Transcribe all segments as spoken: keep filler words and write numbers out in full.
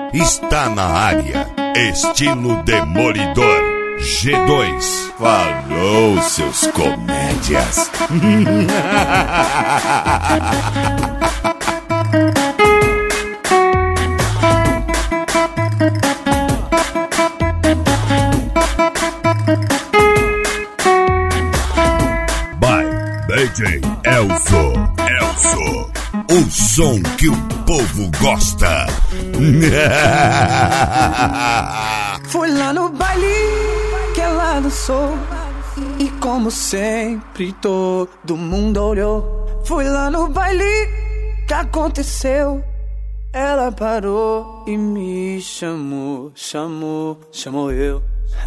está na área. Estilo Demolidor. G dois. Falou, seus comédias. By D J Elzo. Elzo. O som que o povo gosta. Fui lá no baile que ela dançou e como sempre todo mundo olhou. Fui lá no baile que aconteceu. Ela parou e me chamou, chamou, chamou eu.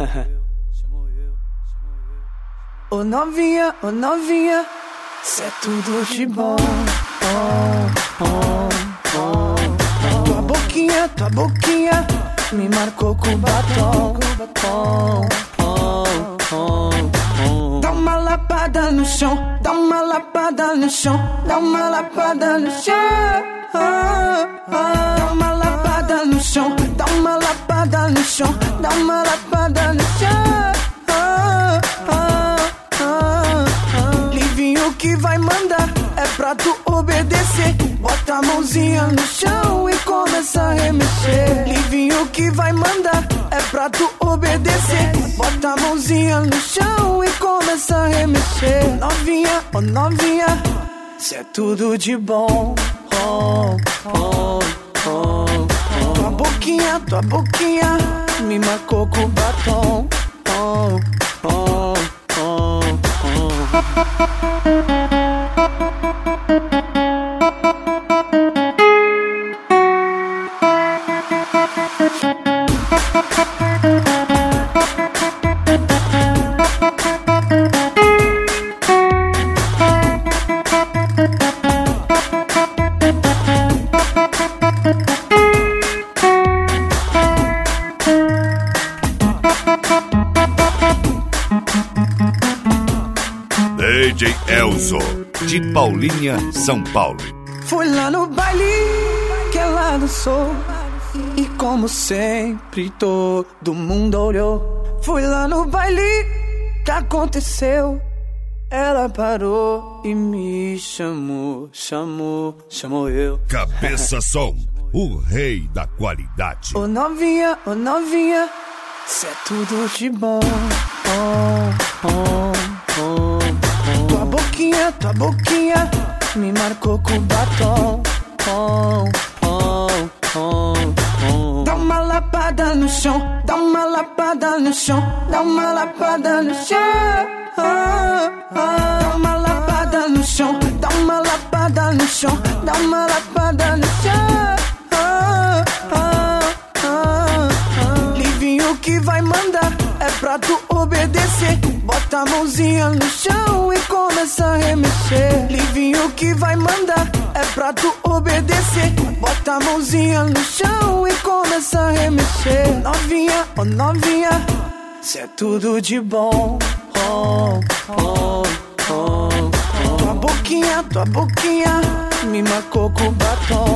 Ô novinha, ô novinha, cê é tudo de bom. Oh, oh, oh. Tua boquinha, tua boquinha me marcou com batom. Oh, oh, oh, oh. Dá uma lapada no chão, dá uma lapada no chão, dá uma lapada no chão. Oh, oh. Dá uma lapada no chão, dá uma lapada no chão, dá uma lapada no chão. Oh, oh, oh, oh. Livinho que vai mandar é pra tu obedecer. Bota a mãozinha no chão e começa a remexer. Livinho que vai mandar é pra tu obedecer. Bota a mãozinha no chão e começa a remexer. Novinha, oh novinha, cê é tudo de bom. Oh, oh, oh, oh. Tua boquinha, tua boquinha me marcou com batom. Oh, oh, oh, oh. D J Elzo, de Paulinha, São Paulo. Fui lá no baile que ela dançou e como sempre todo mundo olhou. Fui lá no baile que aconteceu. Ela parou e me chamou, chamou, chamou eu. Cabeça Som, o rei da qualidade. Ô novinha, ô novinha, cê é tudo de bom. Oh, oh, oh, oh. Tua boquinha, tua boquinha me marcou com batom. Oh, oh, oh, oh. Dá uma lapada no chão, dá uma lapada no chão, dá uma lapada no chão. Oh, oh. Dá uma lapada no chão, dá uma lapada no chão, dá uma lapada no chão. Oh, oh, oh, oh. Livinho que vai mandar é pra tu obedecer. Bota a mãozinha no chão e começa a remexer. Livinho que vai mandar é pra tu obedecer. Bota a mãozinha no chão e começa a remexer. Novinha, oh novinha, cê é tudo de bom. Oh, oh, oh, oh. Tua boquinha, tua boquinha me marcou com batom.